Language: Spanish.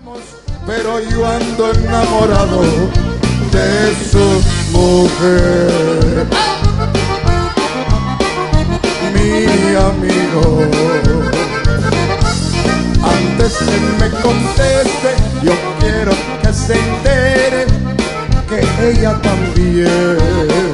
Pero yo ando enamorado de su mujer. Mi amigo, antes que me conteste, yo quiero que se entere que ella también